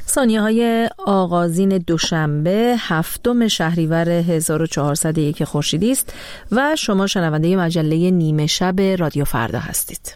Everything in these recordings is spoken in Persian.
ثانیه‌های آغازین دوشنبه 7 شهریور 1401 خورشیدی است و شما شنونده مجله نیمه شب رادیو فردا هستید.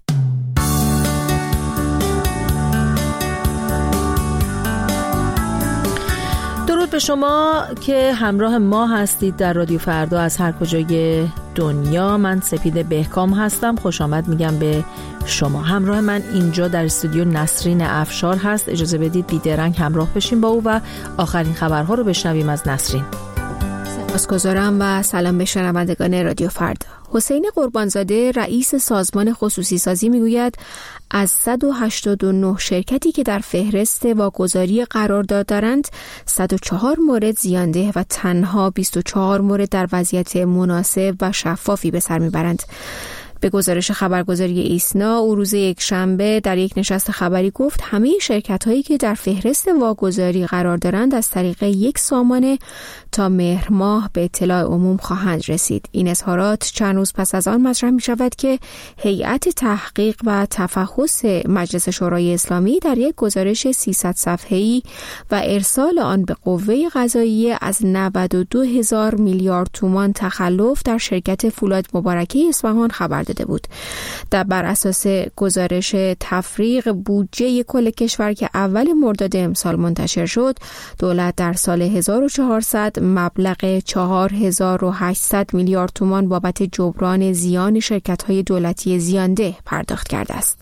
درود به شما که همراه ما هستید در رادیو فردا از هر کجای دنیا. من سپید بهکام هستم. خوش آمد میگم به شما. همراه من اینجا در استودیو نسرین افشار هست. اجازه بدید بیدرنگ همراه بشیم با او و آخرین خبرها رو بشنویم از نسرین. سپاسگزارم و سلام به شنوندگان رادیو فردا. حسین قربانزاده رئیس سازمان خصوصی سازی میگوید از 189 شرکتی که در فهرست واگذاری قرارداد دارند 104 مورد زیانده و تنها 24 مورد در وضعیت مناسب و شفافی به سر میبرند. به گزارش خبرگزاری ایسنا او روز یکشنبه در یک نشست خبری گفت همه شرکت‌هایی که در فهرست واگذاری قرار دارند از طریق یک سامانه تا مهر ماه به اطلاع عموم خواهند رسید. این اظهارات چند روز پس از آن مطرح می‌شود که هیئت تحقیق و تفحص مجلس شورای اسلامی در یک گزارش 300 صفحه‌ای و ارسال آن به قوه قضاییه از 92,000 میلیارد تومان تخلف در شرکت فولاد مبارکه اصفهان خبر داده بود. بر اساس گزارش تفریق بودجه کل کشور که اول مرداد امسال منتشر شد، دولت در سال 1400 مبلغ 4800 میلیارد تومان بابت جبران زیان شرکت‌های دولتی زیانده پرداخت کرده است.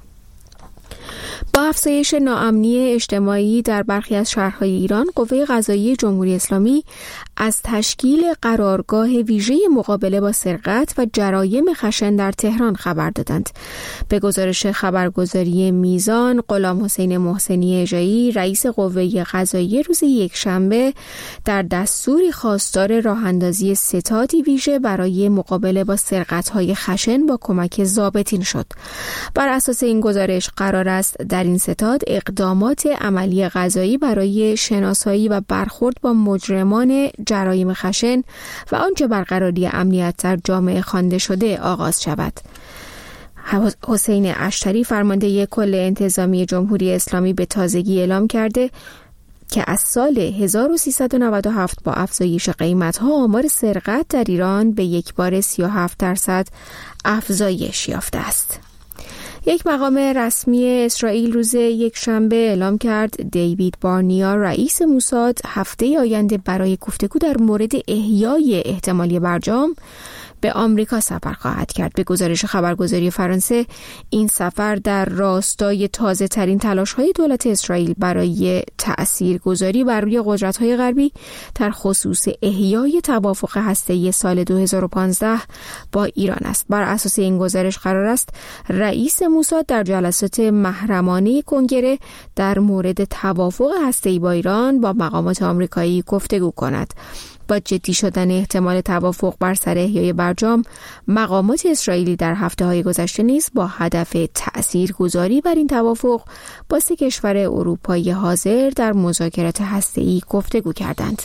با افزایش ناامنی اجتماعی در برخی از شهرهای ایران، قوه قضاییه جمهوری اسلامی از تشکیل قرارگاه ویژه مقابله با سرقت و جرایم خشن در تهران خبر دادند. به گزارش خبرگزاری میزان، غلام حسین محسنی اژه‌ای رئیس قوه قضاییه روز یکشنبه در دستوری خواستار راه‌اندازی ستادی ویژه برای مقابله با سرقت‌های خشن با کمک ضابطین شد. بر اساس این گزارش قرار است در این ستاد اقدامات عملی قضایی برای شناسایی و برخورد با مجرمان جرایم خشن و آنچه برقراری امنیت در جامعه خوانده شده آغاز شود. حسین اشتری فرمانده کل انتظامی جمهوری اسلامی به تازگی اعلام کرده که از سال 1397 با افزایش قیمت‌ها آمار سرقت در ایران به یک بار 37% افزایش یافته است. یک مقام رسمی اسرائیل روز یکشنبه اعلام کرد دیوید بارنیا رئیس موساد هفته آینده برای گفتگو در مورد احیای احتمالی برجام به آمریکا سفر خواهد کرد. به گزارش خبرگزاری فرانسه، این سفر در راستای تازه ترین تلاش های دولت اسرائیل برای تأثیرگذاری بر روی قدرت‌های غربی در خصوص احیای توافق هسته‌ای سال 2015 با ایران است. بر اساس این گزارش قرار است رئیس موساد در جلسات محرمانه کنگره در مورد توافق هسته‌ای با ایران با مقامات آمریکایی گفتگو کند. با جدی شدن احتمال توافق بر سر احیای برجام، مقامات اسرائیلی در هفته‌های گذشته نیز با هدف تأثیرگذاری بر این توافق با 3 کشور اروپایی حاضر در مذاکرات هسته‌ای گفتگو کردند.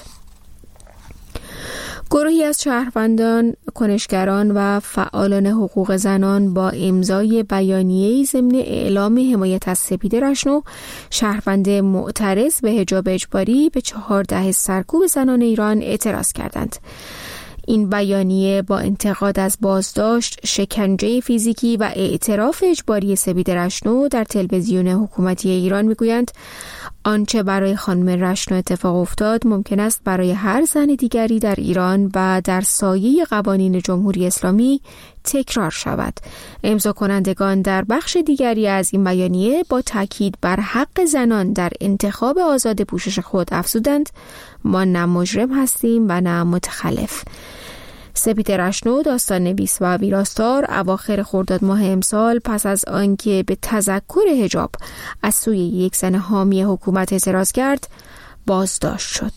گروهی از شهروندان، کنشگران و فعالان حقوق زنان با امضای بیانیه‌ای ضمن اعلام حمایت از سپید رشنو، شهروند معترض به حجاب اجباری، به 14 سرکوب زنان ایران اعتراض کردند. این بیانیه با انتقاد از بازداشت، شکنجه فیزیکی و اعتراف اجباری سپید رشنو در تلویزیون حکومتی ایران میگویند آنچه برای خانم رشنو اتفاق افتاد ممکن است برای هر زن دیگری در ایران و در سایه قوانین جمهوری اسلامی تکرار شود. امضا کنندگان در بخش دیگری از این بیانیه با تاکید بر حق زنان در انتخاب آزاد پوشش خود افزودند ما نه مجرم هستیم و نه متخلف. سپید رشنو، داستان نویس و ویراستار، اواخر خرداد ماه امسال پس از آنکه به تذکر حجاب از سوی یک زن حامی حکومت اعتراض کرد بازداشت شد.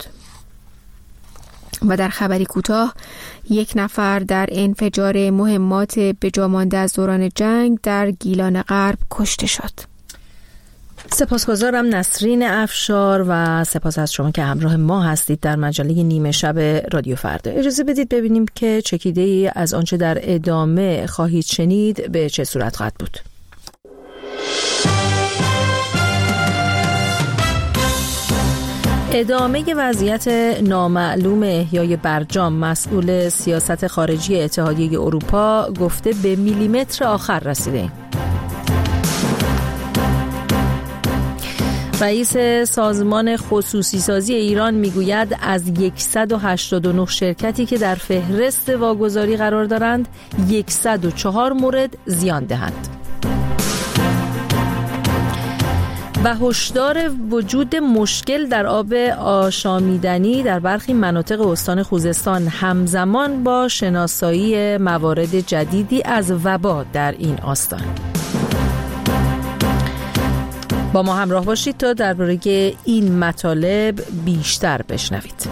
و در خبری کوتاه، 1 نفر در انفجار مهمات به جا مانده از دوران جنگ در گیلان غرب کشته شد. سپاسگزارم نسرین افشار و سپاس از شما که همراه ما هستید در مجله نیمه شب رادیو فردا. اجازه بدید ببینیم که چکیده‌ای از آنچه در ادامه خواهید شنید به چه صورت خواهد بود. ادامه وضعیت نامعلوم احیای برجام، مسئول سیاست خارجی اتحادیه اروپا گفته به میلیمتر آخر رسیدیم. رئیس سازمان خصوصی سازی ایران میگوید از 189 شرکتی که در فهرست واگذاری قرار دارند 104 مورد زیان دهند. و هشدار وجود مشکل در آب آشامیدنی در برخی مناطق استان خوزستان همزمان با شناسایی موارد جدیدی از وبا در این استان. با ما همراه باشید تا درباره این مطالب بیشتر بشنوید.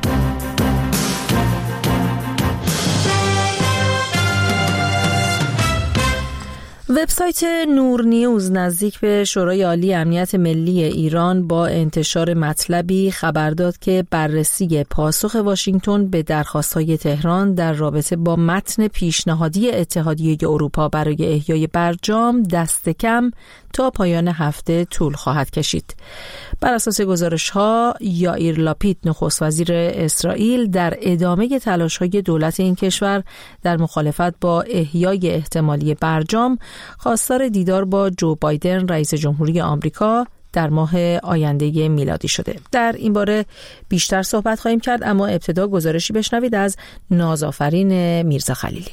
وبسایت نور نیوز نزدیک به شورای عالی امنیت ملی ایران با انتشار مطلبی خبر داد که بررسی پاسخ واشنگتن به درخواست‌های تهران در رابطه با متن پیشنهادی اتحادیه اروپا برای احیای برجام دست کم تا پایان هفته طول خواهد کشید. بر اساس گزارش‌ها یائیر لاپید نخست وزیر اسرائیل در ادامه تلاش‌های دولت این کشور در مخالفت با احیای احتمالی برجام خواستار دیدار با جو بایدن رئیس جمهوری آمریکا در ماه آینده میلادی شده. در این باره بیشتر صحبت خواهیم کرد، اما ابتدا گزارشی بشنوید از نازآفرین میرزا خلیلی.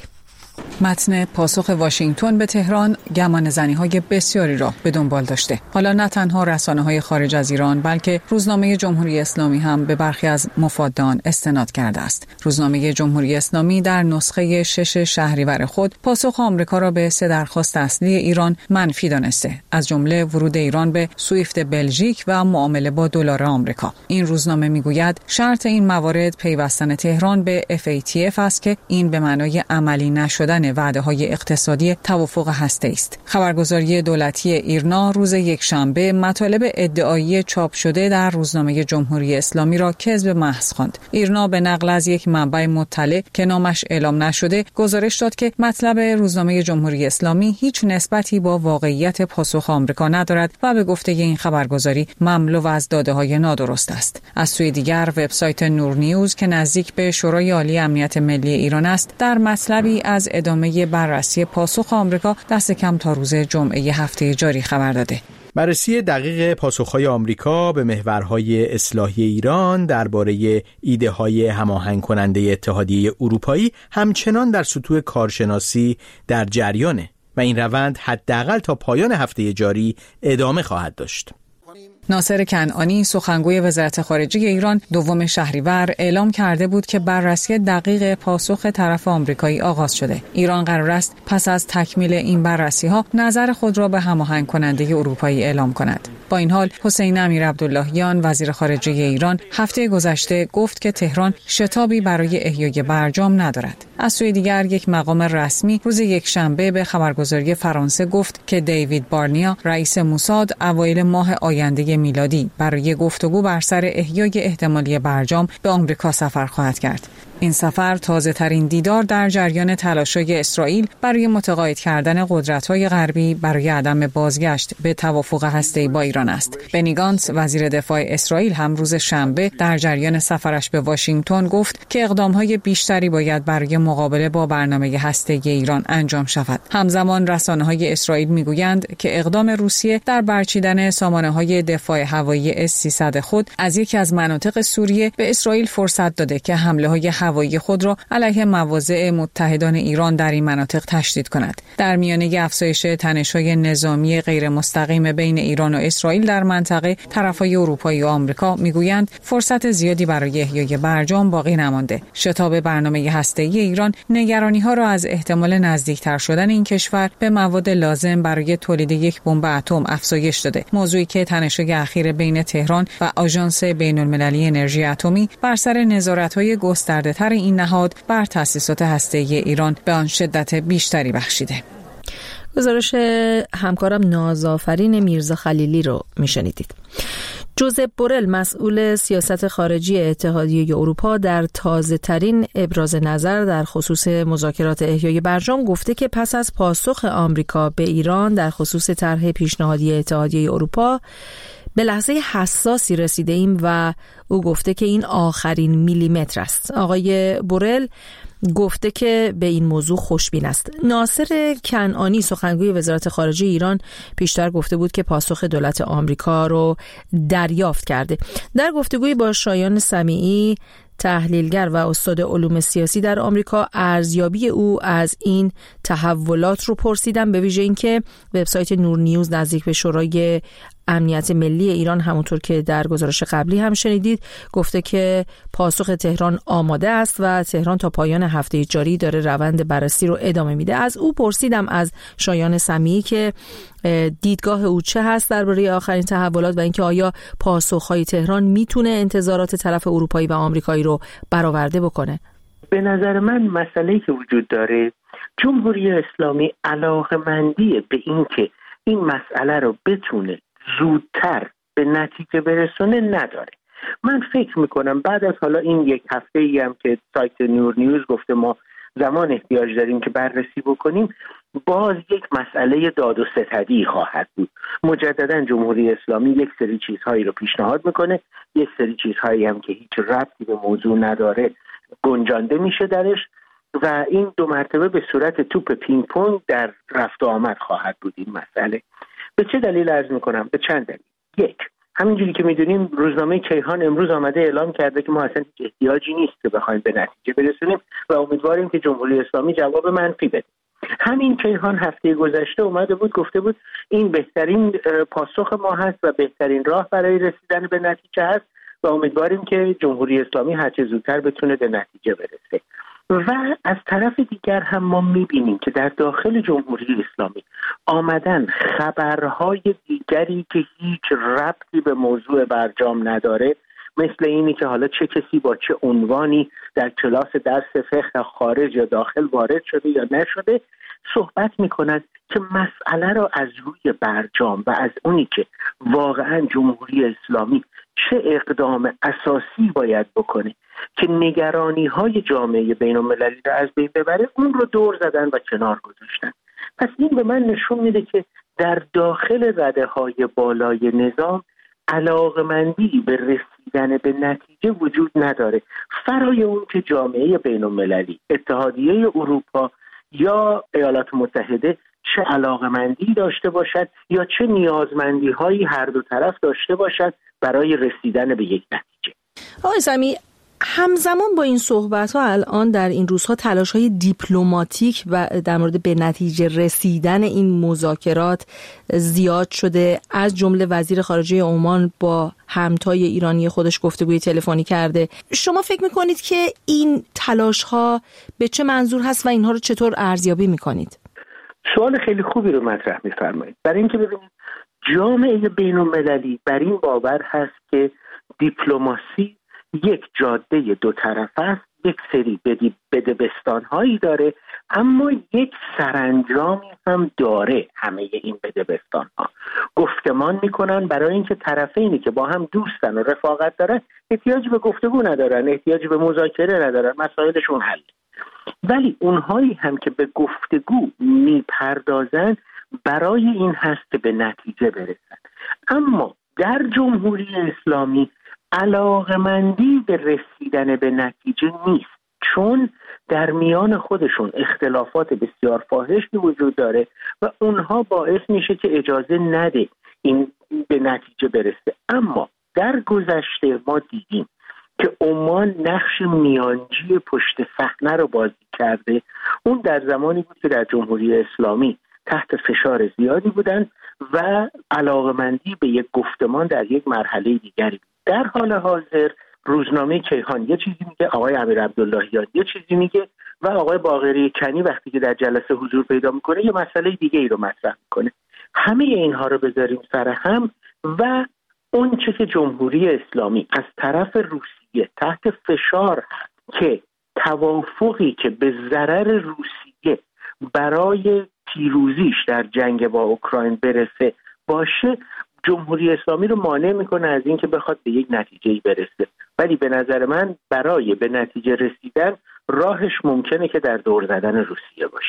متن پاسخ واشنگتن به تهران گمانه‌زنی‌های بسیاری را به دنبال داشته. حالا نه تنها رسانه‌های خارج از ایران بلکه روزنامه جمهوری اسلامی هم به برخی از مفاد آن استناد کرده است. روزنامه جمهوری اسلامی در نسخه 6 شهریور خود پاسخ آمریکا را به 3 درخواست اصلی ایران منفی دانسته، از جمله ورود ایران به سویفت بلژیک و معامله با دلار آمریکا. این روزنامه میگوید شرط این موارد پیوستن تهران به FATF است که این به معنای عملی نشدن وعده‌های اقتصادی توافق هسته‌ای است. خبرگزاری دولتی ایرنا روز یکشنبه مطالب ادعایی چاپ شده در روزنامه جمهوری اسلامی را کذب محض خواند. ایرنا به نقل از یک منبع مطلع که نامش اعلام نشده گزارش داد که مطلب روزنامه جمهوری اسلامی هیچ نسبتی با واقعیت پاسخ آمریکا ندارد و به گفته این خبرگزاری مملو از داده‌های نادرست است. از سوی دیگر وبسایت نور نیوز که نزدیک به شورای عالی امنیت ملی ایران است در مطلبی از ادامه بررسی پاسخ آمریکا دست کم تا روز جمعه هفته جاری خبر داده. بررسی دقیق پاسخهای آمریکا به محورهای اصلاحی ایران درباره ایده‌های هماهنگ کننده اتحادیه اروپایی همچنان در سطوح کارشناسی در جریانه و این روند حداقل تا پایان هفته جاری ادامه خواهد داشت. ناصر کنعانی سخنگوی وزارت خارجه ایران 2 شهریور اعلام کرده بود که بررسی دقیق پاسخ طرف آمریکایی آغاز شده. ایران قرار است پس از تکمیل این بررسی‌ها نظر خود را به هماهنگ کننده اروپایی اعلام کند. با این حال حسین امیرعبداللهیان وزیر خارجه ایران هفته گذشته گفت که تهران شتابی برای احیای برجام ندارد. از سوی دیگر یک مقام رسمی روز یکشنبه به خبرگزاری فرانسه گفت که دیوید بارنیا رئیس موساد اوایل ماه آینده میلادی برای گفتگو بر سر احیای احتمالی برجام به آمریکا سفر خواهد کرد. این سفر تازه ترین دیدار در جریان تلاش‌های اسرائیل برای متقاعد کردن قدرت‌های غربی برای عدم بازگشت به توافق هسته‌ای با ایران است. بنی گانتز وزیر دفاع اسرائیل هم روز شنبه در جریان سفرش به واشنگتن گفت که اقدام‌های بیشتری باید برای مقابله با برنامه هسته‌ای ایران انجام شود. همزمان رسانه‌های اسرائیل می‌گویند که اقدام روسیه در برچیدن سامانه‌های دفاع هوایی S-300 خود از یکی از مناطق سوریه به اسرائیل فرصت داده که حمله‌های هوایی خود را علیه مواضع متحدان ایران در این مناطق تشدید کند. در میانه افزایش تنش‌های نظامی غیر مستقیم بین ایران و اسرائیل در منطقه، طرف‌های اروپایی و آمریکا میگویند فرصت زیادی برای احیای برجام باقی نمانده. شتاب برنامه هسته‌ای ایران نگرانی‌ها را از احتمال نزدیکتر شدن این کشور به مواد لازم برای تولید یک بمب اتم افزایش داده. موضوعی که تنش‌های اخیر بین تهران و آژانس بین‌المللی انرژی اتمی بر سر نظارت‌های گسترده‌تر این نهاد بر تأسیسات هسته‌ای ایران به آن شدت بیشتری بخشیده. گزارش همکارم نازآفرین میرزا خلیلی رو میشنیدید. جوزپ بورل مسئول سیاست خارجی اتحادیه اروپا در تازه‌ترین ابراز نظر در خصوص مذاکرات احیای برجام گفته که پس از پاسخ آمریکا به ایران در خصوص طرح پیشنهادی اتحادیه اروپا به لحظه حساسی رسیده ایم و او گفته که این آخرین میلیمتر است. آقای بورل گفته که به این موضوع خوشبین است. ناصر کنعانی سخنگوی وزارت خارجه ایران پیشتر گفته بود که پاسخ دولت آمریکا رو دریافت کرده. در گفتگوی با شایان سمیعی تحلیلگر و استاد علوم سیاسی در آمریکا ارزیابی او از این تحولات رو پرسیدم، به ویژه اینکه وبسایت نور نیوز نزدیک به شورای امنیت ملی ایران همونطور که در گزارش قبلی هم شنیدید گفته که پاسخ تهران آماده است و تهران تا پایان هفته جاری داره روند بررسی رو ادامه میده. از او پرسیدم، از شایان سمیعی، که دیدگاه او چه هست درباره آخرین تحولات و اینکه آیا پاسخ‌های تهران میتونه انتظارات طرف اروپایی و آمریکایی رو برآورده بکنه. به نظر من مسئله‌ای که وجود داره، جمهوری اسلامی علاقه‌مندی به اینکه این مسئله رو بتونه زودتر به نتیجه برسونه نداره. من فکر میکنم بعد از حالا این یک هفته ای هم که سایت نور نیوز گفته ما زمان احتیاج داریم که بررسی بکنیم، باز یک مسئله داد و ستدی خواهد بود. مجددا جمهوری اسلامی یک سری چیزهایی رو پیشنهاد میکنه، یک سری چیزهایی هم که هیچ ربطی به موضوع نداره گنجانده میشه درش و این دو مرتبه به صورت توپ پینگ پونگ در رفت و آمد خواهد بود این مسئله. به چه دلیل عرض میکنم؟ به چند دلیل. یک، همینجوری که میدونیم روزنامه کیهان امروز آمده اعلام کرده که ما اصلا هیچ احتیاجی نیست که بخوایم به نتیجه برسونیم و امیدواریم که جمهوری اسلامی جواب منفی بده. همین کیهان هفته گذشته اومده بود گفته بود این بهترین پاسخ ما هست و بهترین راه برای رسیدن به نتیجه هست و امیدواریم که جمهوری اسلامی هرچه زودتر بتونه به نتیجه برسه. و از طرف دیگر هم ما میبینیم که در داخل جمهوری اسلامی آمدن خبرهای دیگری که هیچ ربطی به موضوع برجام نداره، مثل اینی که حالا چه کسی با چه عنوانی در کلاس درس فقه خارج یا داخل وارد شده یا نشده، صحبت میکنن که مسئله را از روی برجام و از اونی که واقعا جمهوری اسلامی چه اقدام اساسی باید بکنه که نگرانی‌های جامعه بین‌المللی را از بین ببره، اون رو دور زدن و کنار گذاشتن. پس این به من نشون میده که در داخل رده‌های بالای نظام علاقمندی به رسیدن به نتیجه وجود نداره، فرای اون که جامعه بین‌المللی، اتحادیه اروپا یا ایالات متحده چه علاقمندی داشته باشد یا چه نیازمندی‌هایی هر دو طرف داشته باشد برای رسیدن به یک نتیجه. آقای سمیعی، همزمان با این صحبت‌ها الان در این روزها تلاش‌های دیپلماتیک و در مورد به نتیجه رسیدن این مذاکرات زیاد شده. از جمله وزیر خارجه عمان با همتای ایرانی خودش گفتگوی تلفنی کرده. شما فکر می‌کنید که این تلاش‌ها به چه منظور هست و اینها رو چطور ارزیابی می‌کنید؟ سوال خیلی خوبی رو مطرح می‌فرمایید. برای اینکه ببینید جامعه بین‌المللی بر این باور هست که دیپلماسی یک جاده دو طرفه است، یک سری بدبستان‌هایی داره اما یک سرانجامی هم داره. همه این بدبستان‌ها گفتمان میکنن برای اینکه طرفینی که با هم دوستن و رفاقت دارن احتیاج به گفتگو ندارن، احتیاج به مذاکره ندارن، مسائلشون حل. ولی اونهایی هم که به گفتگو میپردازن برای این هست که به نتیجه برسن. اما در جمهوری اسلامی علاقمندی به رسیدن به نتیجه نیست، چون در میان خودشون اختلافات بسیار فاحشی وجود داره و اونها باعث میشه که اجازه نده این به نتیجه برسه. اما در گذشته ما دیدیم که عمان نقش میانجی پشت صحنه رو بازی کرده. اون در زمانی بود که در جمهوری اسلامی تحت فشار زیادی بودن و علاقمندی به یک گفتمان در یک مرحله دیگری بود. در حال حاضر روزنامه کیهان یه چیزی میگه، آقای امیر عبداللهیان یه چیزی میگه و آقای باقری کنی وقتی که در جلسه حضور پیدا میکنه یه مسئله دیگه ای رو مطرح میکنه. همه اینها رو بذاریم سر هم و اون چه که جمهوری اسلامی از طرف روسیه تحت فشار هست که توافقی که به ضرر روسیه برای پیروزیش در جنگ با اوکراین برسه باشه، جمهوری اسلامی رو مانع میکنه از این که بخواد به یک نتیجه‌ای برسه. ولی به نظر من برای به نتیجه رسیدن راهش ممکنه که در دور زدن روسیه باشه.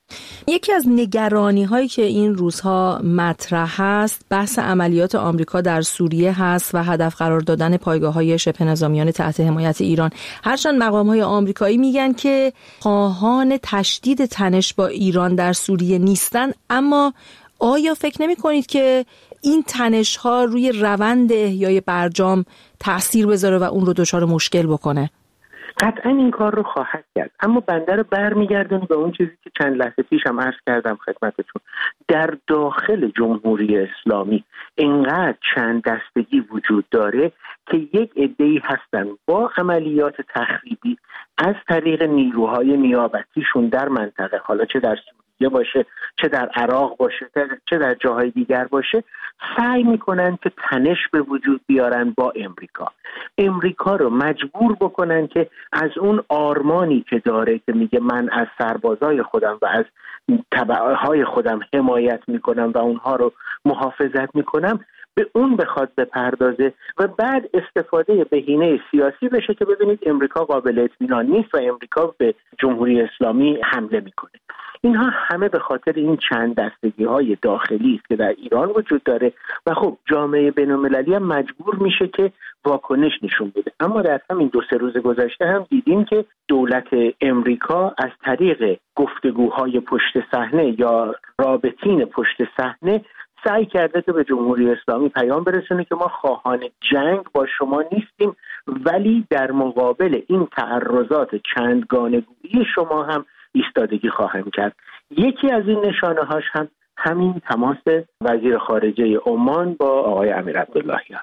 یکی از نگرانی هایی که این روزها مطرح هست بحث عملیات آمریکا در سوریه هست و هدف قرار دادن پایگاه های شبه نظامیان تحت حمایت ایران. هرچند مقام های آمریکایی میگن که خواهان تشدید تنش با ایران در سوریه نیستن، اما آیا فکر نمی کنید که این تنش ها روی روند احیای برجام تأثیر بذاره و اون رو دچار مشکل بکنه؟ قطعا این کار رو خواهد کرد، اما بنده رو برمیگردونی به اون چیزی که چند لحظه پیش هم عرض کردم خدمتتون. در داخل جمهوری اسلامی اینقدر چند دستگی وجود داره که یک عده‌ای هستن با عملیات تخریبی از طریق نیروهای نیابتیشون در منطقه، حالا چه در سوریه باشه، چه در عراق باشه، چه در جاهای دیگر باشه، سعی میکنن که تنش به وجود بیارن با امریکا رو مجبور بکنن که از اون آرمانی که داره که میگه من از سربازای خودم و از تبعهای خودم حمایت میکنم و اونها رو محافظت میکنم، به اون بخواد بپردازه و بعد استفاده بهینه سیاسی بشه که ببینید امریکا قابل اطمینان نیست و امریکا به جمهوری اسلامی حمله میکنه. اینها همه به خاطر این چند دستگی های داخلی است که در ایران وجود داره و خب جامعه بین‌المللی هم مجبور میشه که واکنش نشون بده. اما در همین 2-3 روز گذشته هم دیدیم که دولت امریکا از طریق گفتگوهای پشت صحنه یا رابطین پشت صحنه سعی کرده که به جمهوری اسلامی پیام برسونه که ما خواهان جنگ با شما نیستیم، ولی در مقابل این تعرضات چندگانگویی شما هم ایستادگی خواهیم کرد. یکی از این نشانه هاش هم همین تماس وزیر خارجه عمان با آقای امیر عبداللهیان.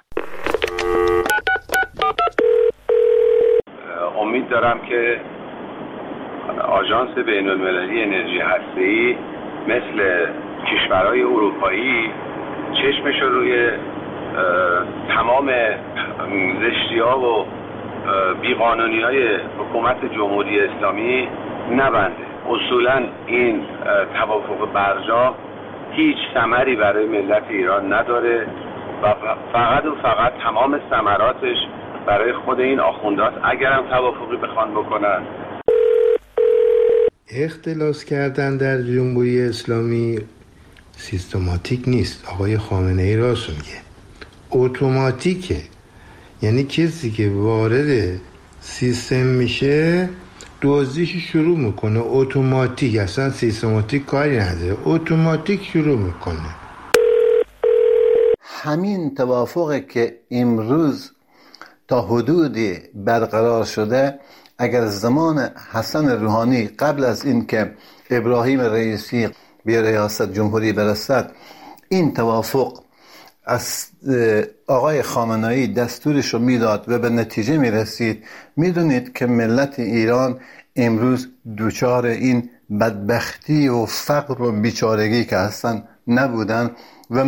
امید دارم که آژانس بین‌المللی انرژی هسته‌ای مثل کشورهای اروپایی چشمش رو روی تمام زشتی‌ها و بیقانونی‌های حکومت جمهوری اسلامی نبنده. اصولا این توافق برجام هیچ ثمری برای ملت ایران نداره و فقط تمام ثمراتش برای خود این آخوندهاست اگرم توافقی بخوان بکنن. اختلاس کردن در جمهوری اسلامی سیستماتیک نیست. آقای خامنه ای راست میگه، اتوماتیکه. یعنی کسی که وارد سیستم میشه دزدیش شروع میکنه اتوماتیک، اصلا سیستماتیک کاری نداره، اتوماتیک شروع میکنه. همین توافقی که امروز تا حدودی برقرار شده اگر زمان حسن روحانی قبل از این که ابراهیم رئیسی به ریاست جمهوری برسد این توافق از آقای خامنه‌ای دستورش رو میداد و به نتیجه میرسید، میدونید که ملت ایران امروز دوچار این بدبختی و فقر و بیچارگی که هستن نبودن و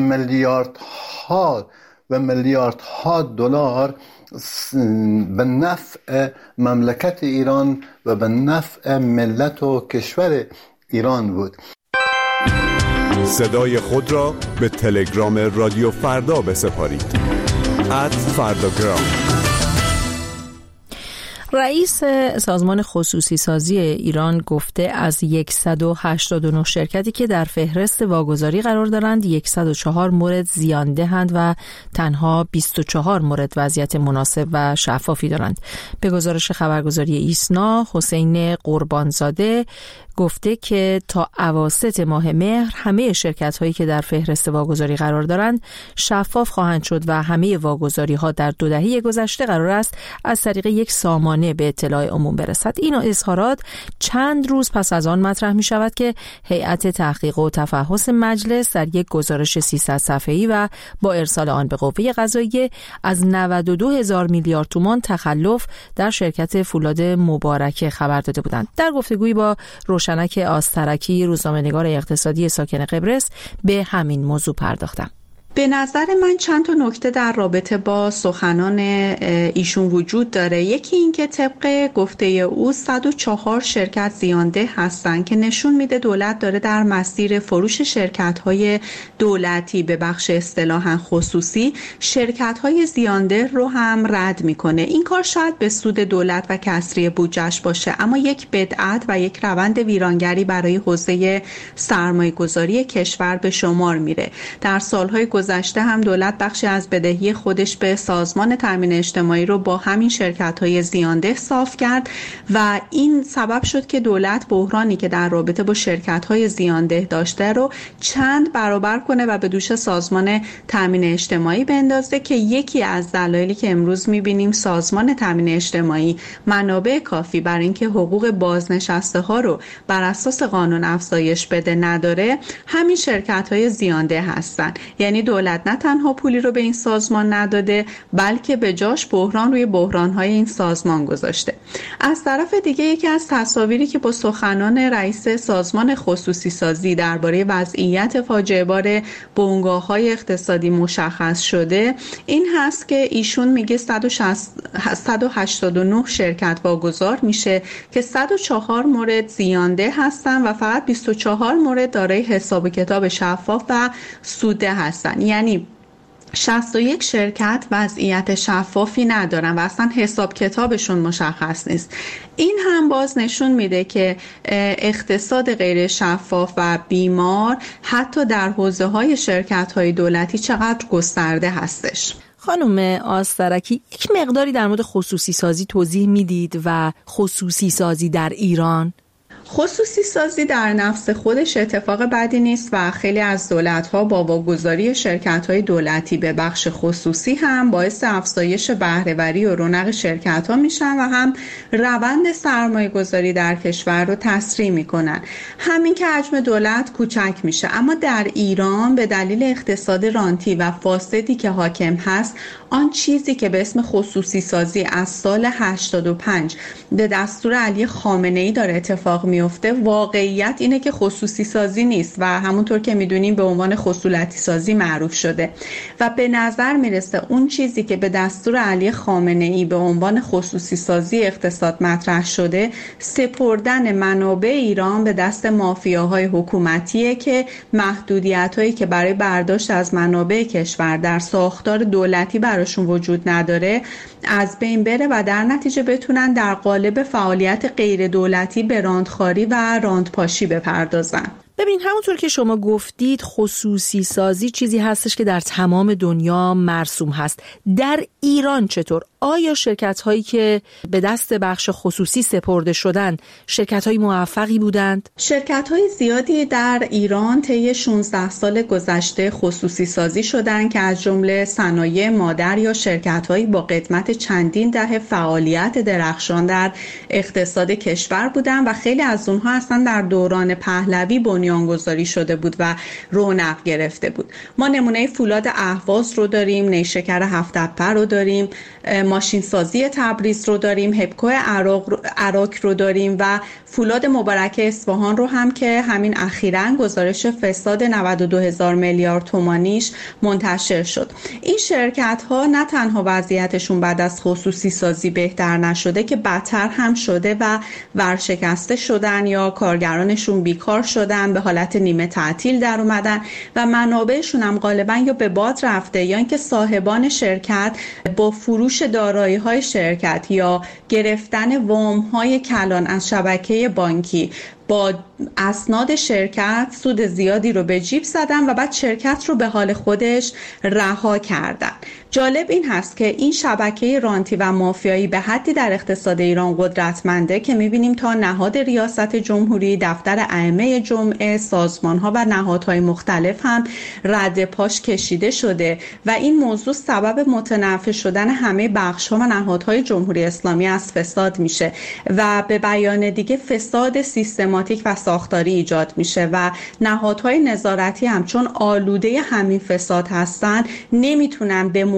میلیاردها دلار به نفع مملکت ایران و به نفع ملت و کشور ایران بود. صدای خود را به تلگرام رادیو فردا بسپارید. @فرداگرام. رئیس سازمان خصوصی سازی ایران گفته از 189 شرکتی که در فهرست واگذاری قرار دارند 104 مورد زیان دهند و تنها 24 مورد وضعیت مناسب و شفافی دارند. به گزارش خبرگزاری ایسنا، حسین قربانزاده گفته که تا اواسط ماه مهر همه شرکت هایی که در فهرست واگذاری قرار دارند شفاف خواهند شد و همه واگذاری ها در 2 دهه گذشته قرار است از طریق یک سامانه به اطلاع عموم برسد. این اظهارات چند روز پس از آن مطرح می شود که هیئت تحقیق و تفحص مجلس در یک گزارش 300 صفحه‌ای و با ارسال آن به قوه قضاییه از 92,000 میلیارد تومان تخلف در شرکت فولاد مبارک خبر داده بودند. در گفتگویی با روشنک آسترکی روزنامه‌نگار اقتصادی ساکن قبرس به همین موضوع پرداختم. به نظر من چند تا نکته در رابطه با سخنان ایشون وجود داره. یکی این که طبق گفته او 104 شرکت زیانده هستن که نشون میده دولت داره در مسیر فروش شرکت‌های دولتی به بخش اصطلاحاً خصوصی شرکت‌های زیانده رو هم رد میکنه. این کار شاید به سود دولت و کسری بودجه‌اش باشه، اما یک بدعت و یک روند ویرانگری برای حوزه سرمایه‌گذاری کشور به شمار میره. در سالهای گذشته هم دولت بخشی از بدهی خودش به سازمان تامین اجتماعی رو با همین شرکت‌های زیانده صاف کرد و این سبب شد که دولت بحرانی که در رابطه با شرکت‌های زیانده داشته رو چند برابر کنه و به دوش سازمان تامین اجتماعی بندازه که یکی از دلایلی که امروز می‌بینیم سازمان تامین اجتماعی منابع کافی برای اینکه حقوق بازنشسته‌ها رو بر اساس قانون افزایش بده نداره، همین شرکت‌های زیانده هستن. یعنی دولت نه تنها پولی رو به این سازمان نداده، بلکه به جاش بحران روی بحران‌های این سازمان گذاشته. از طرف دیگه یکی از تصاویری که با سخنان رئیس سازمان خصوصی سازی درباره وضعیت فاجعه بار بنگاه‌های اقتصادی مشخص شده این هست که ایشون میگه 189 شرکت واگذار میشه که 104 مورد زیانده هستن و فقط 24 مورد دارای حساب و کتاب شفاف و سوده هستن. یعنی 61 شرکت وضعیت شفافی ندارن و اصلا حساب کتابشون مشخص نیست. این هم باز نشون میده که اقتصاد غیر شفاف و بیمار حتی در حوزه‌های شرکت‌های دولتی چقدر گسترده هستش. خانم آسترکی، یک مقداری در مورد خصوصی سازی توضیح میدید و خصوصی سازی در ایران؟ خصوصی سازی در نفس خودش اتفاق بدی نیست و خیلی از دولت‌ها با واگذاری شرکت‌های دولتی به بخش خصوصی هم باعث افزایش بهره‌وری و رونق شرکت‌ها میشن و هم روند سرمایه‌گذاری در کشور رو تسریع میکنن. همین که حجم دولت کوچک میشه، اما در ایران به دلیل اقتصاد رانتی و فاسدی که حاکم هست، آن چیزی که به اسم خصوصی سازی از سال 85 به دستور علی خامنه‌ای داره اتفاق میفته، واقعیت اینه که خصوصی سازی نیست و همونطور که میدونیم به عنوان خصولتی سازی معروف شده و به نظر میرسه اون چیزی که به دستور علی خامنه‌ای به عنوان خصوصی سازی اقتصاد مطرح شده، سپردن منابع ایران به دست مافیاهای حکومتیه که محدودیت‌هایی که برای برداشت از منابع کشور در ساختار دولتی براشون وجود نداره از بین بره و در نتیجه بتونن در قالب فعالیت غیر دولتی به راندخواری و راندپاشی بپردازن. ببین، همونطور که شما گفتید خصوصی سازی چیزی هستش که در تمام دنیا مرسوم هست. در ایران چطور؟ آیا شرکت هایی که به دست بخش خصوصی سپرده شدن شرکت های موفقی بودند؟ شرکت های زیادی در ایران طی 16 سال گذشته خصوصی سازی شدند که از جمله صنایع مادر یا شرکت هایی با قدمت چندین دهه فعالیت درخشان در اقتصاد کشور بودند و خیلی از اونها اصلا در دوران پهلوی بنیانگذاری شده بود و رونق گرفته بود. ما نمونه فولاد اهواز رو داریم، نیشکر هفت تپه رو داریم، ماشین سازی تبریز رو داریم، هپکو عراق رو داریم و فولاد مبارکه اصفهان رو هم که همین اخیراً گزارش فساد 92,000 میلیارد تومانیش منتشر شد. این شرکت ها نه تنها وضعیتشون بعد از خصوصی سازی بهتر نشده که بدتر هم شده و ورشکسته شدن یا کارگرانشون بیکار شدن، به حالت نیمه تعطیل در اومدن و منابعشون هم غالبا یا به باد رفته یا اینکه صاحبان شرکت با فروش دارایی‌های شرکت یا گرفتن وام‌های کلان از شبکه بانکی با اسناد شرکت سود زیادی رو به جیب زدن و بعد شرکت رو به حال خودش رها کردن. جالب این هست که این شبکه رانتی و مافیایی به حدی در اقتصاد ایران قدرتمنده که می‌بینیم تا نهاد ریاست جمهوری، دفتر ائمه جمعه، سازمان‌ها و نهادهای مختلف هم رد پاش کشیده شده و این موضوع سبب متنفع شدن همه بخش‌ها و نهادهای جمهوری اسلامی از فساد میشه و به بیان دیگه فساد سیستماتیک و ساختاری ایجاد میشه و نهادهای نظارتی هم چون آلوده همین فساد هستن نمیتونن به موقع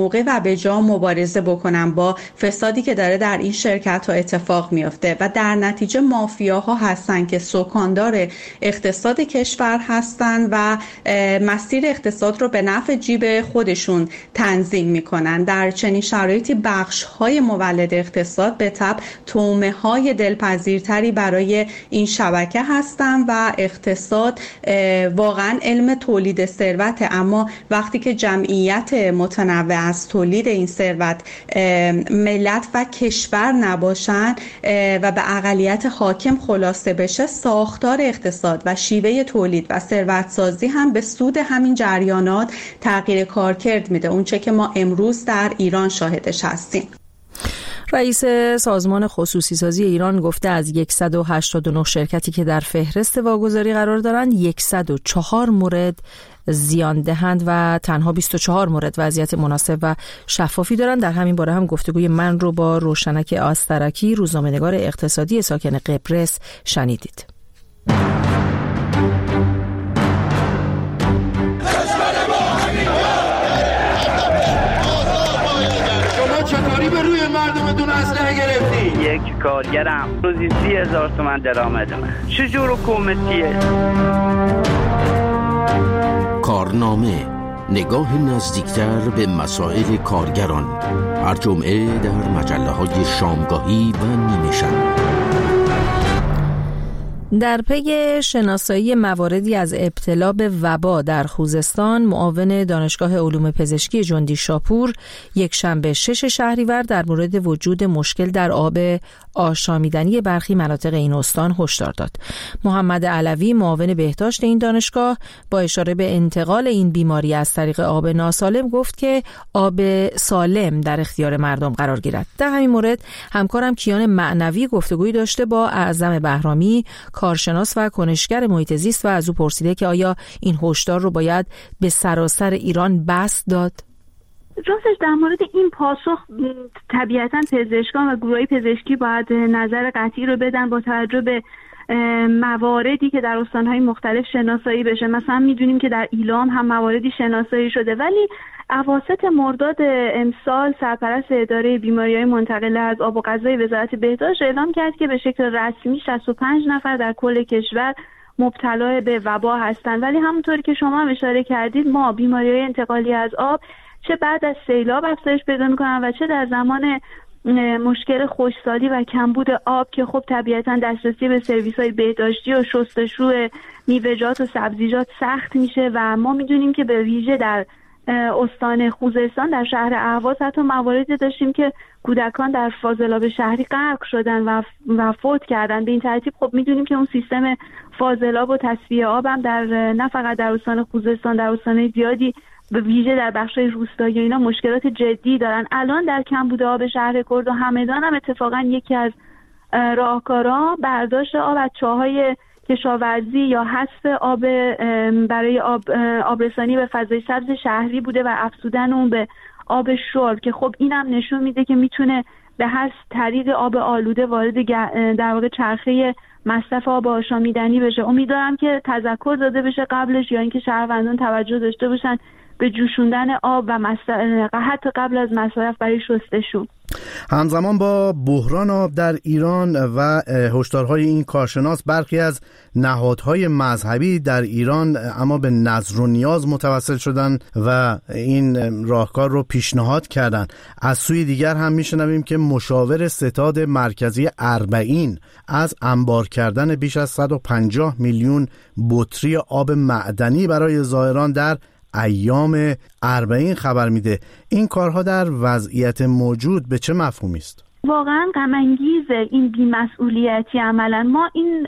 موقع و به جا مبارزه بکنن با فسادی که داره در این شرکت‌ها اتفاق میفته و در نتیجه مافیاها هستن که سکاندار اقتصاد کشور هستن و مسیر اقتصاد رو به نفع جیب خودشون تنظیم میکنن. در چنین شرایطی بخش‌های مولد اقتصاد به تبع طعمه‌های دلپذیرتری برای این شبکه هستن و اقتصاد واقعا علم تولید ثروت، اما وقتی که جمعیت متنوع از تولید این ثروت ملت و کشور نباشن و به اقلیت حاکم خلاصه بشه، ساختار اقتصاد و شیوه تولید و ثروت سازی هم به سود همین جریانات تغییر کارکرد میده، اونچه که ما امروز در ایران شاهدش هستیم. رئیس سازمان خصوصی سازی ایران گفته از 189 شرکتی که در فهرست واگذاری قرار دارند 104 مورد زیان دهند و تنها 24 مورد وضعیت مناسب و شفافی دارند. در همین باره هم گفتگوی من رو با روشنک آسترکی، روزنامه‌نگار اقتصادی ساکن قبرس شنیدید. چطوری به روی مردمتون اسلحه گرفتی؟ یک کارگرم روزی 30,000 تومان درآمدمه. چجور حکومتیه؟ کارنامه، نگاه نزدیکتر به مسائل کارگران، هر جمعه در مجله‌های شامگاهی و نیمه شب. در پی شناسایی مواردی از ابتلا به وبا در خوزستان، معاون دانشگاه علوم پزشکی جندی شاپور یکشنبه 6 شهریور در مورد وجود مشکل در آب آشامیدنی برخی مناطق این استان هشدار داد. محمد علوی، معاون بهداشت این دانشگاه، با اشاره به انتقال این بیماری از طریق آب ناسالم گفت که آب سالم در اختیار مردم قرار گیرد. در همین مورد همکارم کیان معنوی گفتگویی داشته با اعظم بهرامی، کارشناس و کنشگر محیط زیست، و از او پرسیده که آیا این هشدار رو باید به سراسر ایران بس داد؟ راستش در مورد این پاسخ طبیعتاً پزشکان و گروه‌های پزشکی باید نظر قطعی رو بدن با توجه به مواردی که در استان‌های مختلف شناسایی بشه. مثلا می‌دونیم که در ایلام هم مواردی شناسایی شده، ولی اواسط مرداد امسال سرپرست اداره بیماری‌های منتقله از آب و غذای وزارت بهداشت اعلام کرد که به شکل رسمی 65 نفر در کل کشور مبتلا به وبا هستند. ولی همونطوری که شما هم اشاره کردید، ما بیماری‌های انتقالی از آب چه بعد از سیلاب افزایش پیدا می‌کنن و چه در زمان مشکل خشکسالی و کمبود آب که خب طبیعتاً دسترسی به سرویس‌های بهداشتی و شستشو میوه‌جات و سبزیجات سخت میشه و ما می‌دونیم که به ویژه در استان خوزستان در شهر اهواز حتی مواردی داشتیم که کودکان در فاضلاب شهری غرق شدن و فوت کردن. به این ترتیب خب میدونیم که اون سیستم فاضلاب و تصفیه آب هم در نه فقط در استان خوزستان، در استان‌های زیادی به ویژه در بخش‌های روستایی اینا مشکلات جدی دارن. الان در کمبود آب شهر کرد و همدان هم اتفاقا یکی از راهکارها برداشت آب از چاه‌های کشاورزی یا حذف آب برای آبرسانی به فضای سبز شهری بوده و افزودن اون به آب شرب که خب اینم نشون میده که میتونه به هر طریق آب آلوده وارد در واقع چرخه مصرف آب آشامیدنی بشه. امیدوارم که تذکر داده بشه قبلش یا اینکه شهروندان توجه داشته باشن به جوشوندن آب و حتی قبل از مصرف برای شستشو. همزمان با بحران آب در ایران و هشدارهای این کارشناس، برخی از نهادهای مذهبی در ایران اما به نظر و نیاز متوسل شدن و این راهکار رو پیشنهاد کردن. از سوی دیگر هم میشنویم که مشاور ستاد مرکزی اربعین از انبار کردن بیش از 150 میلیون بطری آب معدنی برای زائران در ایام اربعین خبر میده. این کارها در وضعیت موجود به چه مفهومی است؟ واقعا غم انگیزه این بی‌مسئولیتی. عملا ما این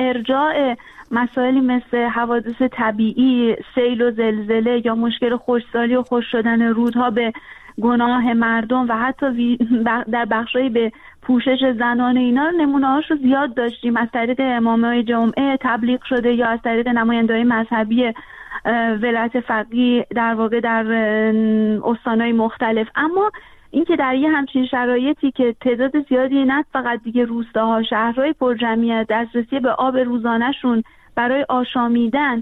ارجاع مسائلی مثل حوادث طبیعی، سیل و زلزله یا مشکل خشکسالی و خشک شدن رودها به گناه مردم و حتی در بخشایی به پوشش زنان اینا نمونه‌هاش رو زیاد داشتیم. از طریق امامای جمعه تبلیغ شده یا از طریق نماینده‌های مذهبی ولایت فقیه در واقع در استان‌های مختلف. اما اینکه در یه همچین شرایطی که تعداد زیادی نه فقط دیگه روستاها، شهرهای پرجمعیت دسترسی به آب روزانه‌شون برای آشامیدن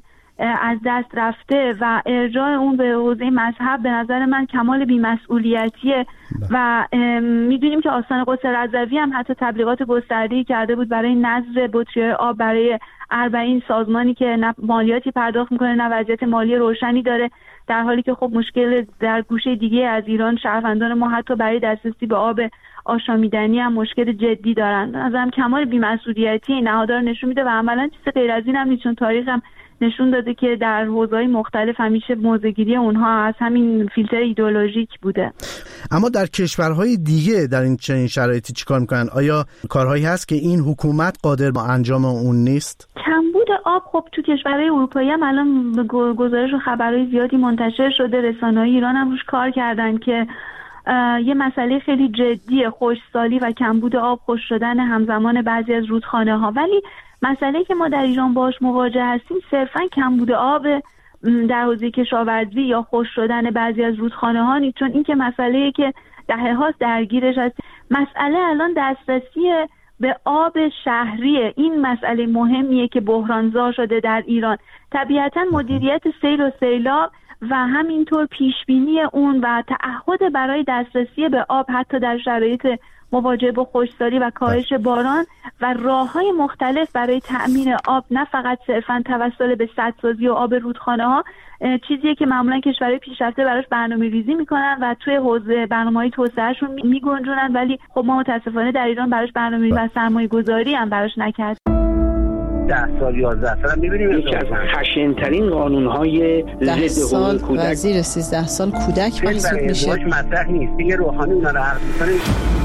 از دست رفته و ارجاع اون به حوزه مذهب به نظر من کمال بی‌مسئولیتیه و میدونیم که آستان قدس رضوی هم حتی تبلیغات گسترده‌ای کرده بود برای نظر بطری‌های آب برای 40 سازمانی که نه مالیاتی پرداخت میکنه نه وضعیت مالی روشنی داره، در حالی که خب مشکل در گوشه دیگه از ایران شهروندان ما حتی برای دسترسی به آب آشامیدنی هم مشکل جدی دارن. از هم کمال بی‌مسئولیتی نهادها رو نشون میده و عملاً چیز غیر از این هم نیست، چون تاریخ هم نشون داده که در حوزه‌های مختلف همیشه موضع‌گیری اونها از همین فیلتر ایدئولوژیک بوده. اما در کشورهای دیگه در این چنین شرایطی چیکار میکنن؟ آیا کارهایی هست که این حکومت قادر به انجام اون نیست؟ کمبود آب خب تو کشورهای اروپایی هم الان گزارش و خبرهای زیادی منتشر شده، رسانه‌های ایران هم روش کار کردن که یه مسئله خیلی جدیه خشکسالی و کمبود آب، خشک شدن همزمان بعضی از رودخانه‌ها. ولی مسئله که ما در ایران باهاش مواجه هستیم صرفاً کمبود آب در حوزه کشاورزی یا خشک شدن بعضی از رودخانه‌ها نیست، چون این که مسئله‌ای که دهه‌هاست درگیرش هست. مسئله الان دسترسی به آب شهریه. این مسئله مهمیه که بحرانزا شده در ایران. طبیعتاً مدیریت سیل و سیلاب و همینطور پیشبینی اون و تعهد برای دسترسی به آب حتی در شرایط مواجهه با خشکسالی و کاهش باران و راه‌های مختلف برای تأمین آب، نه فقط صرفاً توسل به سدسازی و آب رودخانه‌ها، چیزیه که معمولاً کشورهای پیشرفته براش برنامه‌ریزی میکنن و توی حوزه برنامه‌های توسعه‌شون میگنجونن، ولی خب ما متأسفانه در ایران براش برنامه‌ریزی و سرمایه‌گذاری هم براش نکردیم. 10 سال 11 سال می‌بینیم یکی از خشن‌ترین قانون‌های ضد حقوق کودک و زیر 13 سال کودک محسوب میشه. مطرح نیست دیگه، روحانی اونا رو حرف می‌زنه.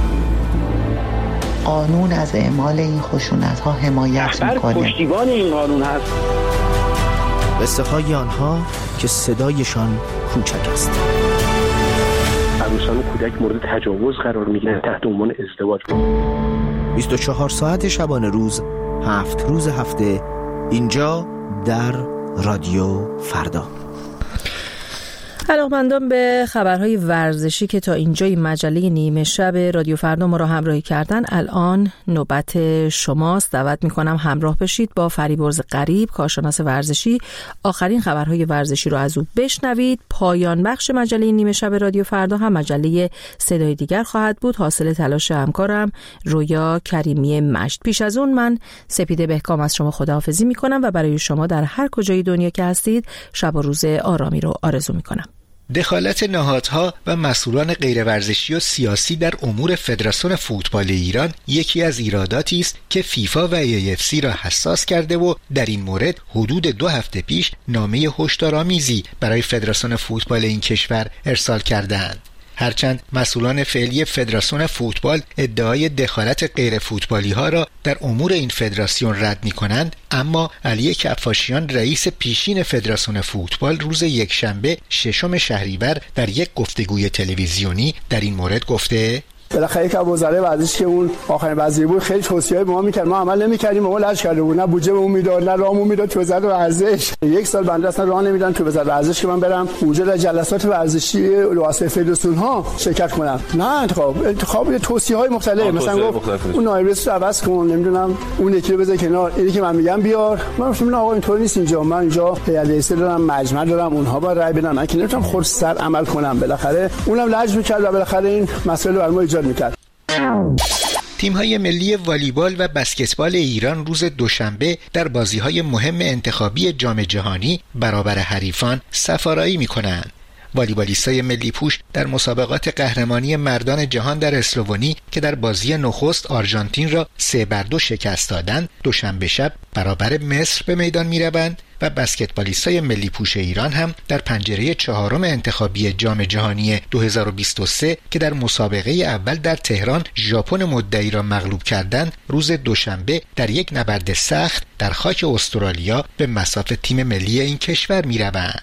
قانون از اعمال این خشونت‌ها حمایت می‌کنه. پشتیبان این قانون هست. قصه های آنها که صدایشان کوچک است. عروسان و کودک مورد تجاوز قرار می‌گیرند تحت عنوان ازدواج. 24 ساعت شبانه روز، 7 روز هفته، اینجا در رادیو فردا. علاقه‌مندان به خبرهای ورزشی که تا اینجای مجله نیمه شب رادیو فردا ما را همراهی کردن، الان نوبت شماست. دعوت می‌کنم همراه بشید با فریبرز غریب، کارشناس ورزشی، آخرین خبرهای ورزشی رو از او بشنوید. پایان بخش مجله نیمه شب رادیو فردا هم مجله صدای دیگر خواهد بود، حاصل تلاش همکارم رویا کریمی مجد. پیش از اون من سپیده بهکام از شما خداحافظی می‌کنم و برای شما در هر کجای دنیا که هستید شب و روز آرامی رو آرزو می‌کنم. دخالت نهادها و مسئولان غیرورزشی و سیاسی در امور فدراسیون فوتبال ایران یکی از ایراداتی است که فیفا و AFC را حساس کرده و در این مورد حدود 2 هفته پیش نامه هشدارآمیزی برای فدراسیون فوتبال این کشور ارسال کردند. هرچند مسئولان فعلی فدراسیون فوتبال ادعای دخالت غیر فوتبالی ها را در امور این فدراسیون رد می کنند، اما علی کفاشیان رئیس پیشین فدراسیون فوتبال روز یکشنبه 6 شهریور در یک گفتگوی تلویزیونی در این مورد گفته: بالاخره یک وزرای ورزش که اون آخرین وزیر بود خیلی توصیه‌ای به ما می‌کرد، ما عمل نمی‌کردیم، ما لج کرده بود، نه بودجه بهمون میداد نه راهمون میداد تو وزارت ورزش. یک سال بنده اصلا راه نمیدادن تو وزارت ورزش که من برم اونجا در جلسات ورزشی رؤسای فدراسیون‌ها شرکت کنم. نه انتخاب توصیه‌های مختلف، مثلا گفت اون نایب رئیس رو عوض کن، نمیدونم اون یکی رو بذار کنار، اینی که من میگم بیار. من گفتم نه آقا اینطور نیست، اینجا من اینجا هیئت رئیسه دارم، مجمع دارم، اونها با رأی بدن، من که نمیتونم خودسر عمل کنم. بالاخره اونم لج می‌کرد و بالاخره این مسئله رو ما ایجاد می‌کرد. تیم‌های ملی والیبال و بسکتبال ایران روز دوشنبه در بازی‌های مهم انتخابی جام جهانی برابر حریفان سفارایی می‌کنند. والیبالیستای ملی پوش در مسابقات قهرمانی مردان جهان در اسلوونی که در بازی نخست آرژانتین را 3-2 شکست دادند، دوشنبه شب برابر مصر به میدان می‌روند و بسکتبالیستای ملی پوش ایران هم در پنجره 4 انتخابی جام جهانی 2023 که در مسابقه اول در تهران ژاپن مدعی را مغلوب کردند، روز دوشنبه در یک نبرد سخت در خاک استرالیا به مصاف تیم ملی این کشور می‌روند.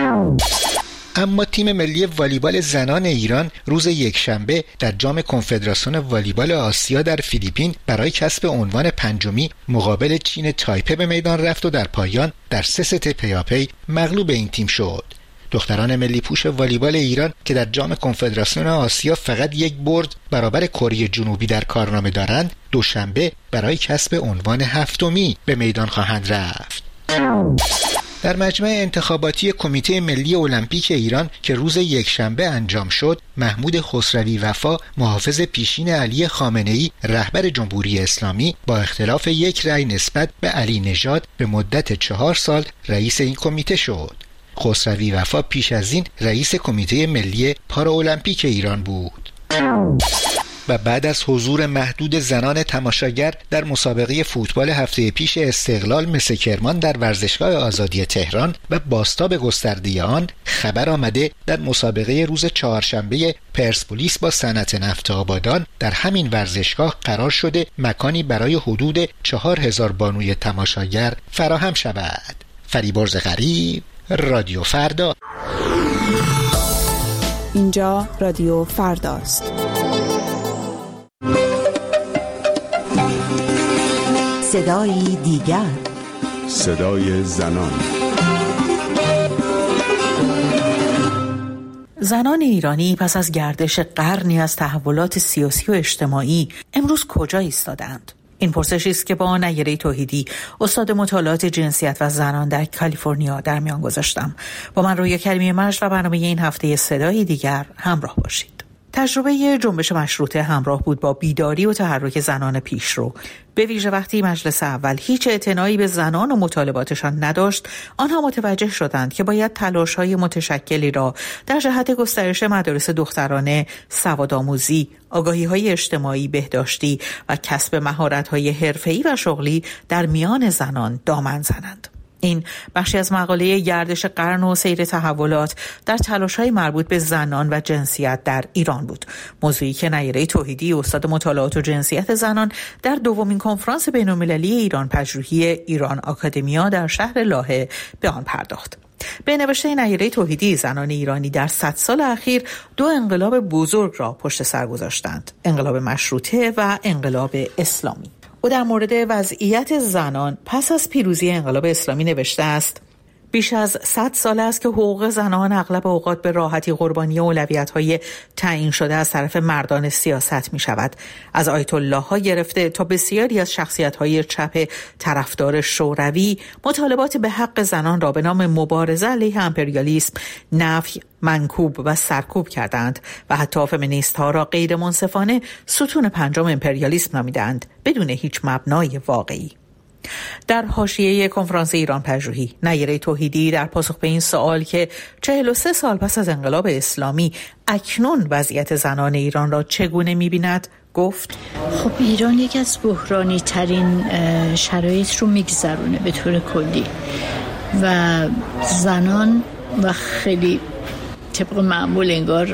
اما تیم ملی والیبال زنان ایران روز یکشنبه در جام کنفدراسیون والیبال آسیا در فیلیپین برای کسب عنوان 5 مقابل چین تایپه به میدان رفت و در پایان در 3 ست پیاپی مغلوب این تیم شد. دختران ملی پوش والیبال ایران که در جام کنفدراسیون آسیا فقط یک برد برابر کره جنوبی در کارنامه دارند، دوشنبه برای کسب عنوان 7 به میدان خواهند رفت. در مجمع انتخاباتی کمیته ملی المپیک ایران که روز یکشنبه انجام شد، محمود خسروی وفا محافظ پیشین علی خامنه‌ای رهبر جمهوری اسلامی با اختلاف 1 رأی نسبت به علی نژاد به مدت 4 سال رئیس این کمیته شد. خسروی وفا پیش از این رئیس کمیته ملی پارالمپیک ایران بود. و بعد از حضور محدود زنان تماشاگر در مسابقه فوتبال هفته پیش استقلال مس کرمان در ورزشگاه آزادی تهران و بازتاب گسترده آن، خبر آمده در مسابقه روز چهارشنبه پرسپولیس با صنعت نفت آبادان در همین ورزشگاه قرار شده مکانی برای حدود 4000 بانوی تماشاگر فراهم شود. فریبرز غریب، رادیو فردا. اینجا رادیو فرداست. صدای دیگر، صدای زنان. زنان ایرانی پس از گردش قرنی از تحولات سیاسی و اجتماعی امروز کجا ایستادند؟ این پرسشی است که با نیره توحیدی، استاد مطالعات جنسیت و زنان در کالیفرنیا در میان گذاشتم. با من رویا کریمی مجد و برنامه این هفته صدای دیگر همراه باشید. تجربه جنبش مشروطه همراه بود با بیداری و تحرک زنان پیشرو. به ویژه وقتی مجلس اول هیچ اعتنایی به زنان و مطالباتشان نداشت، آنها متوجه شدند که باید تلاش‌های متشکلی را در جهت گسترش مدارس دخترانه، سوادآموزی، آگاهی‌های اجتماعی، بهداشتی و کسب مهارت‌های حرفه‌ای و شغلی در میان زنان دامن زنند. این بخشی از مقاله گردش قرن و سیر تحولات در تلاش‌های مربوط به زنان و جنسیت در ایران بود. موضوعی که نیره توحیدی، استاد مطالعات و جنسیت زنان در دومین کنفرانس بین‌المللی ایران پژوهی ایران آکادمیا در شهر لاهه به آن پرداخت. به نوشته نیره توحیدی، زنان ایرانی در 100 سال اخیر 2 انقلاب بزرگ را پشت سر گذاشتند: انقلاب مشروطه و انقلاب اسلامی. او در مورد وضعیت زنان پس از پیروزی انقلاب اسلامی نوشته است: بیش از 100 سال است که حقوق زنان اغلب اوقات به راحتی قربانی اولویت‌های تعیین شده از طرف مردان سیاست می‌شود. از آیت الله ها گرفته تا بسیاری از شخصیت‌های چپ طرفدار شوروی، مطالبات به حق زنان را به نام مبارزه علیه امپریالیسم نفی، منکوب و سرکوب کردند و حتی فمینیست‌ها را غیر منصفانه ستون پنجم امپریالیسم نامیدند بدون هیچ مبنای واقعی. در حاشیه کنفرانس ایران پژوهی، نیره توحیدی در پاسخ به این سوال که 43 سال پس از انقلاب اسلامی اکنون وضعیت زنان ایران را چگونه می‌بیند گفت: خب ایران یکی از بحرانی ترین شرایط رو می‌گذرونه به طور کلی و زنان و خیلی طبق معمول انگار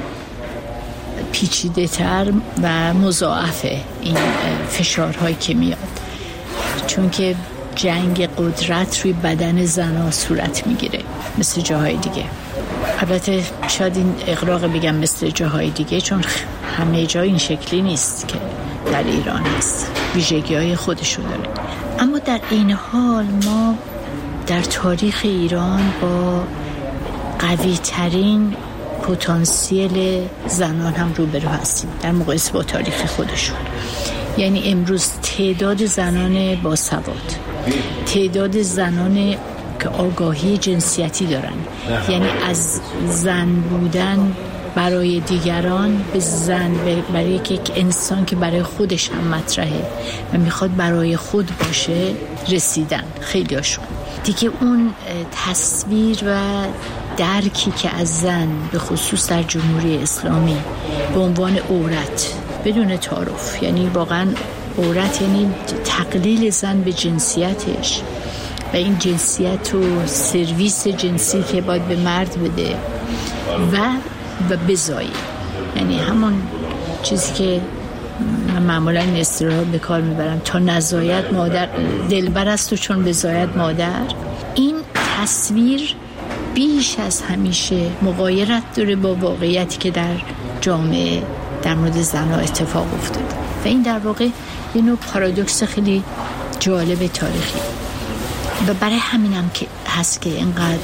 پیچیده تر و مضاعفه این فشارهایی که میاد، چون که جنگ قدرت روی بدن زنها صورت میگیره مثل جاهای دیگه. البته شاید این اغراق بگم مثل جاهای دیگه، چون همه جا این شکلی نیست که در ایران هست، ویژگی‌های خودشو داره. اما در این حال ما در تاریخ ایران با قوی ترین پتانسیل زنان هم روبرو هستیم در مقایسه با تاریخ خودشون. یعنی امروز تعداد زنان باسواد، تعداد زنان که آگاهی جنسیتی دارن، یعنی از زن بودن برای دیگران به زن، برای یک انسان که برای خودش هم مطرحه و میخواد برای خود باشه رسیدن خیلی هاشون. دیگه اون تصویر و درکی که از زن به خصوص در جمهوری اسلامی به عنوان عورت بدون تعارف، یعنی واقعا عورت یعنی تقلیل زن به جنسیتش و این جنسیت و سرویس جنسی که باید به مرد بده و بزایی، یعنی همون چیزی که من معمولا این اصطلاح به کار میبرم، تا نزاید مادر دلبر است و چون بزاید مادر. این تصویر بیش از همیشه مغایرت داره با واقعیتی که در جامعه در مورد زنها اتفاق افتاده و این در واقع یه نوع پارادوکس خیلی جالب تاریخی و برای همینم که هست که اینقدر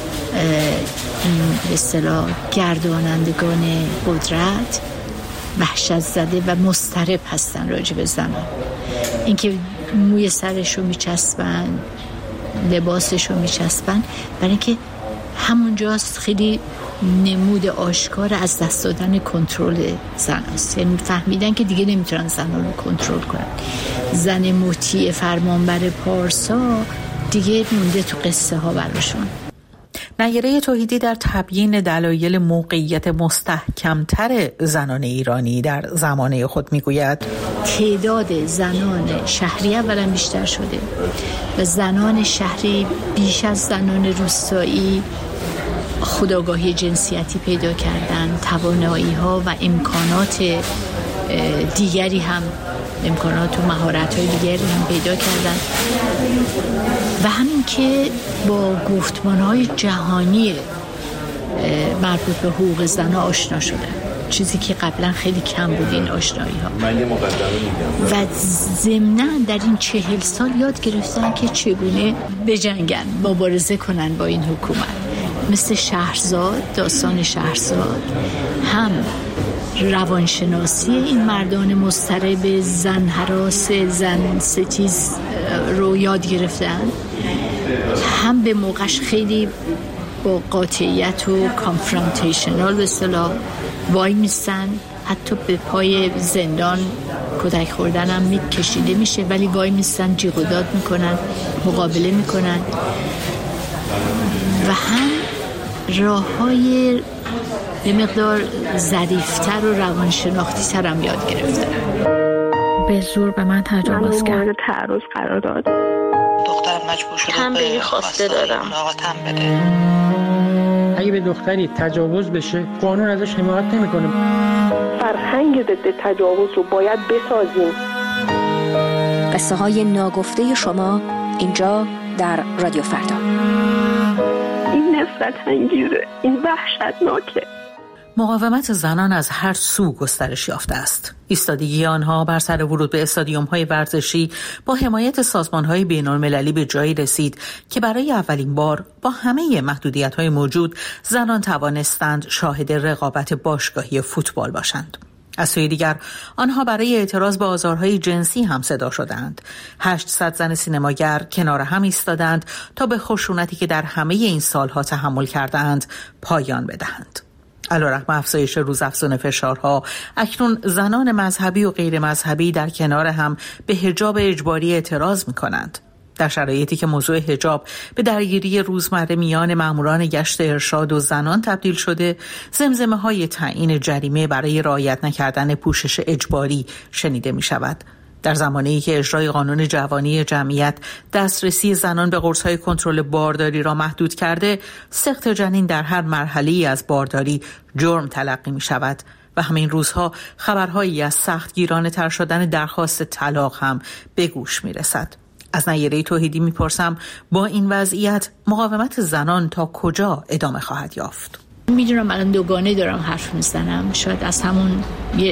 به اصطلاح گردانندگان قدرت وحشت زده و مضطرب هستن راجع به زنان. اینکه موی سرشو میچسبن، لباسش رو میچسبن، برای اینکه همونجاست خیلی نمود آشکار از دست دادن کنترل زن است. یعنی فهمیدن که دیگه نمیتونن زنان رو کنترل کنن. زن مطیع فرمانبر پارسا دیگه مونده تو قصه ها براشون. نیره توحیدی در تبیین دلایل موقعیت مستحکمتر زنان ایرانی در زمانه خود میگوید تعداد زنان شهری اولا بیشتر شده و زنان شهری بیش از زنان روستایی خودآگاهی جنسیتی پیدا کردن، توانایی ها و امکانات دیگری هم، امکانات و مهارت های دیگری هم پیدا کردن و همین که با گفتمان های جهانی مربوط به حقوق زن آشنا شدن، چیزی که قبلا خیلی کم بود این آشنایی ها. من یه مقدمه میگم. و ضمناً در این 40 سال یاد گرفتن که چگونه بجنگن، مبارزه کنن با این حکومت. مثل شهرزاد، داستان شهرزاد، هم روانشناسی این مردان مضطرب زن هراس، زن ستیز رو یاد گرفتن، هم به موقعش خیلی با قاطعیت و کانفرانتیشنال به اصطلاح وای میستن، حتی به پای زندان کتک خوردن هم میکشیده میشه ولی وای میستن، جیغ و داد میکنن، مقابله میکنن و هم راه‌های به مقدار ظریف‌تر و روانشناختی تر هم یاد گرفتن. به زور به من تجاوز کرد. من تعرض قرار داد. دخترم مجبور شده تنبیهی خواسته دادم. ملاقاتم بده. اگه به دختری تجاوز بشه قانون ازش حمایت نمی‌کنه. فرهنگ ضد تجاوز رو باید بسازیم. قصه های ناگفته شما اینجا در رادیو فردا. این نفرت انگیزه، این وحشتناکه. مقاومت زنان از هر سو گسترش یافته است. ایستادگی آنها بر سر ورود به استادیوم‌های ورزشی با حمایت سازمان‌های بین‌المللی به جایی رسید که برای اولین بار با همه محدودیت‌های موجود زنان توانستند شاهد رقابت باشگاهی فوتبال باشند. از سوی دیگر آنها برای اعتراض به آزارهای جنسی هم صدا شدند. 800 زن سینماگر کنار هم ایستادند تا به خشونتی که در همه این سالها تحمل کردند پایان بدهند. علیرغم افزایش روزافزون فشارها، اکنون زنان مذهبی و غیر مذهبی در کنار هم به حجاب اجباری اعتراض می‌کنند. در شرایطی که موضوع حجاب به درگیری روزمره میان ماموران گشت ارشاد و زنان تبدیل شده، زمزمه‌های تعیین جریمه برای رعایت نکردن پوشش اجباری شنیده می‌شود. در زمانه‌ای که اجرای قانون جوانی جمعیت دسترسی زنان به قرص‌های کنترل بارداری را محدود کرده، سقط جنین در هر مرحله‌ای از بارداری جرم تلقی می‌شود و همین روزها خبرهایی از سختگیرانه‌تر شدن درخواست طلاق هم به گوش می‌رسد. از نیره توحیدی می‌پرسم با این وضعیت مقاومت زنان تا کجا ادامه خواهد یافت؟ میدونم الان دوگانه دارم حرف میزنم، شاید از همون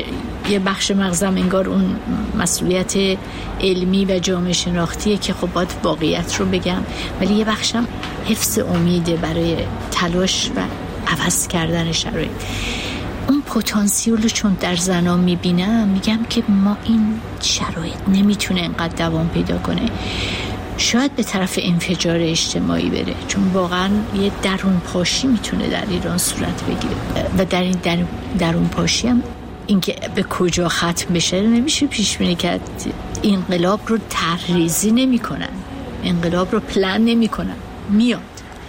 یه بخش مغزم انگار اون مسئولیت علمی و جامعه شناختیه که خب باید واقعیت رو بگم، ولی یه بخشم حفظ امیده برای تلاش و عوض کردن شرایط. اون پتانسیل رو چون در زنان میبینم میگم که ما این شرایط نمیتونه اینقدر دوام پیدا کنه، شاید به طرف انفجار اجتماعی بره، چون واقعا یه درون پاشی میتونه در ایران صورت بگیره و در این درون پاشی هم اینکه به کجا ختم بشه نمیشه پیش بینی کرد. انقلاب رو طرح‌ریزی نمیکنن، انقلاب رو پلن نمیکنن، میاد.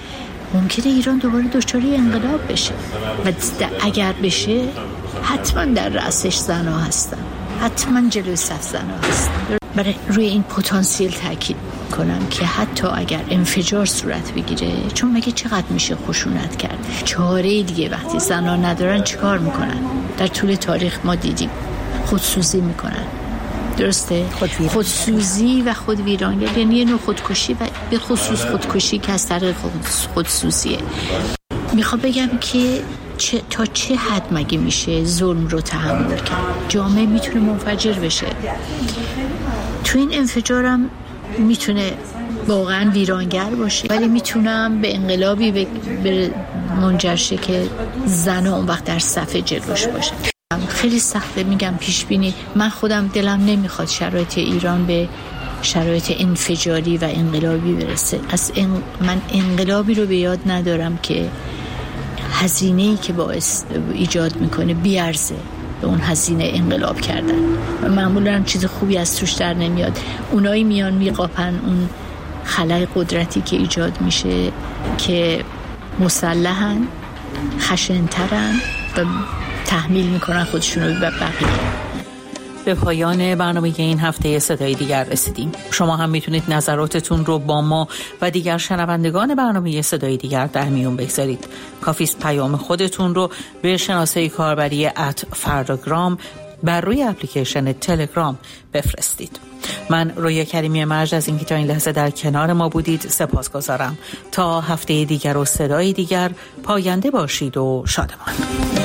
ممکنه ایران دوباره دچار انقلاب بشه و اگر بشه حتما در رأسش زن‌ها هستن، حتما جلوی صف زن‌ها هستن. برای روی این پتانسیل تاکید کنم که حتی اگر انفجار صورت بگیره، چون مگه چقدر میشه خشونت کرد، چاره دیگه وقتی زن‌ها ندارن چیکار میکنن؟ در طول تاریخ ما دیدیم خودسوزی میکنن، درسته؟ خودسوزی و خودویرانی، یعنی یه نوع خودکشی و به خصوص خودکشی که از طریق خودسوزیه. میخوام بگم که تا چه حد مگه میشه ظلم رو تحمل کرد؟ جامعه میتونه منفجر بشه. تو این انفجارم میتونه واقعا ویرانگر باشه، ولی میتونم به انقلابی منجر شه که زن‌ها اون وقت در صف جلوش باشه. خیلی سخته میگم پیش بینی. من خودم دلم نمیخواد شرایط ایران به شرایط انفجاری و انقلابی برسه. من انقلابی رو به یاد ندارم که هزینه‌ای که باعث ایجاد میکنه بیارزه به اون هزینه انقلاب کردن و معمولا چیز خوبی از توش در نمیاد. اونایی میان میقاپن اون خلای قدرتی که ایجاد میشه که مسلحن، خشن‌ترن و تحمیل میکنن خودشون رو به بقیه. به پایان برنامه این هفته صدای دیگر رسیدیم. شما هم میتونید نظراتتون رو با ما و دیگر شنوندگان برنامه صدای دیگر در میون بگذارید. کافیست پیام خودتون رو به شناسه کاربری @فرداگرام بر روی اپلیکیشن تلگرام بفرستید. من رویا کریمی مرج از اینکه تا این لحظه در کنار ما بودید سپاسگزارم. تا هفته دیگر و صدای دیگر، پاینده باشید و شادمان.